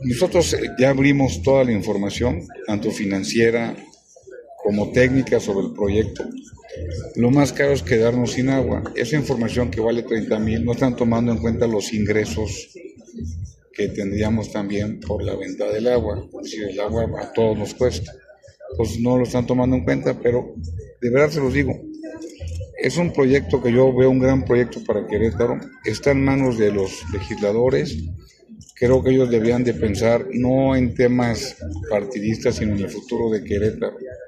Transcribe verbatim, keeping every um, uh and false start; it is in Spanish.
Nosotros eh, ya abrimos toda la información, tanto financiera como técnica sobre el proyecto. Lo más caro es quedarnos sin agua. Esa información que vale treinta mil no están tomando en cuenta los ingresos que tendríamos también por la venta del agua. Es decir, el agua a todos nos cuesta. Pues no lo están tomando en cuenta, pero de verdad se los digo, es un proyecto que yo veo un gran proyecto para Querétaro. Está en manos de los legisladores. Creo que ellos deberían de pensar no en temas partidistas, sino en el futuro de Querétaro.